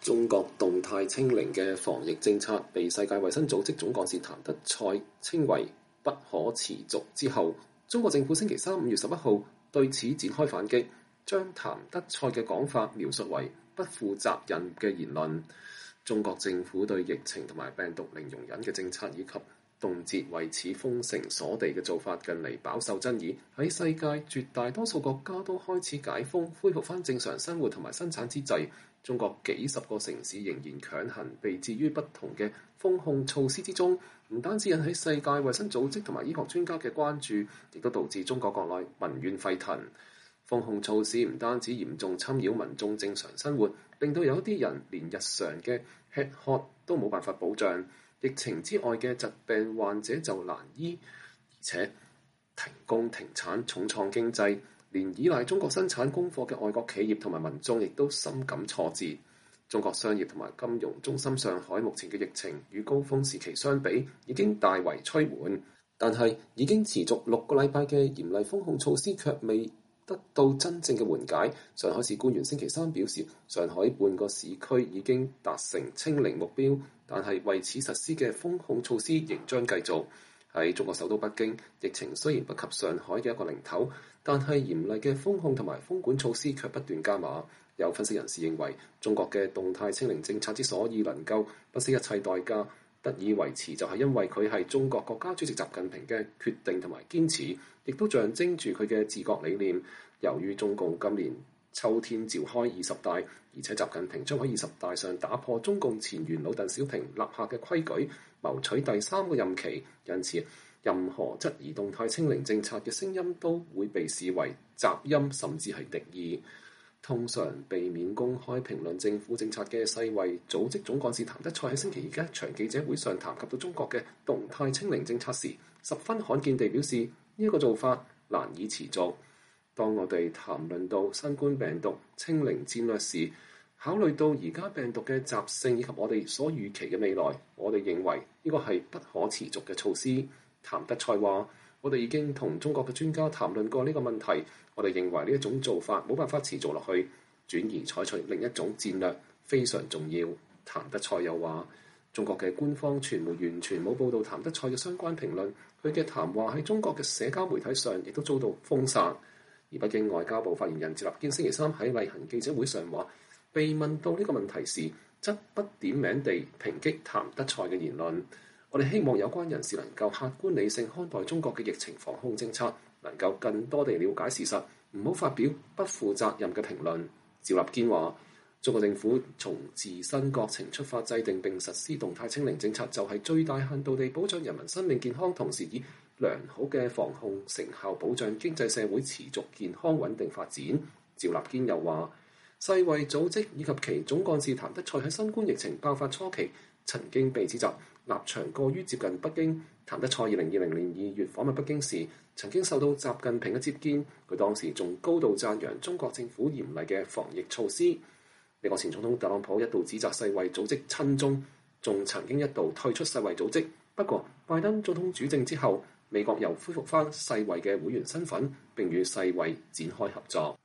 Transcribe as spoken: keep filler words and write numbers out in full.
中國動態清零嘅防疫政策被世界衛生組織總幹事譚德塞稱為不可持續之後，中國政府星期三五月十一號對此展開反擊，將譚德塞嘅講法描述為不負責任嘅言論。中國政府對疫情同埋病毒零容忍嘅政策以及凍結為此封城鎖地嘅做法近嚟飽受爭議。喺世界絕大多數國家都開始解封、恢復翻正常生活同埋生產之際，中國幾十個城市仍然強行被置於不同嘅封控措施之中，唔單止引起世界衛生組織同埋醫學專家嘅關注，亦都導致中國國內民怨沸騰。封控措施唔單止嚴重侵擾民眾正常生活，令到有一啲人連日常嘅吃喝都冇辦法保障。疫情之外嘅疾病患者就難醫，而且停工停產重創經濟，連依賴中國生產功課嘅外國企業同埋民眾亦都深感挫折。中國商業同埋金融中心上海目前嘅疫情與高峰時期相比已經大為趨緩，但係已經持續六個禮拜嘅嚴厲封控措施卻未得到真正嘅緩解。上海市官員星期三表示，上海半個市區已經達成清零目標，但係為此實施嘅封控措施仍將繼續。喺中國首都北京，疫情雖然不及上海嘅一個零頭，但係嚴厲嘅封控同埋封管措施卻不斷加碼。有分析人士認為，中國嘅動態清零政策之所以能夠不惜一切代價得以維持，就係因為佢係中國國家主席習近平嘅決定同埋堅持，亦都象徵住佢嘅治國理念。由於中共今年秋天召開二十大，而且習近平將喺二十大上打破中共前元老鄧小平立下嘅規矩，謀取第三個任期，因此任何質疑動態清零政策嘅聲音都會被視為雜音，甚至係敵意。通常避免公開評論政府政策嘅世衛組織總幹事譚德塞喺星期二嘅一場記者會上談及到中國嘅動態清零政策時，十分罕見地表示呢一個做法難以持續。當我哋談論到新冠病毒清零戰略時，考慮到而家病毒嘅習性以及我哋所預期嘅未來，我哋認為呢個係不可持續嘅措施。譚德塞話：我哋已經同中國嘅專家談論過呢個問題，我哋認為呢一種做法冇辦法持續落去，轉而採取另一種戰略非常重要。譚德塞又話：中國嘅官方傳媒完全冇報導譚德塞嘅相關評論，佢嘅談話喺中國嘅社交媒體上亦都遭到封殺。而北京外交部發言人趙立堅星期三喺例行記者會上話，被問到呢個問題時，則不點名地抨擊譚德塞嘅言論。我哋希望有關人士能夠客觀理性看待中國嘅疫情防控政策，能夠更多地了解事實，唔好發表不負責任嘅評論。趙立堅話：中國政府從自身國情出發制定並實施動態清零政策，就係最大限度地保障人民生命健康，同時以良好嘅防控成效保障經濟社會持續健康穩定發展。趙立堅又話：世衛組織以及其總幹事譚德塞喺新冠疫情爆發初期曾經被指責立場過於接近北京。譚德塞二零二零年二月訪問北京時，曾經受到習近平嘅接見，佢當時仲高度讚揚中國政府嚴厲嘅防疫措施。美國前總統特朗普一度指責世衛組織親中，仲曾經一度退出世衛組織。不過拜登總統主政之後，美國又恢復翻世衛嘅會員身份，並與世衛展開合作。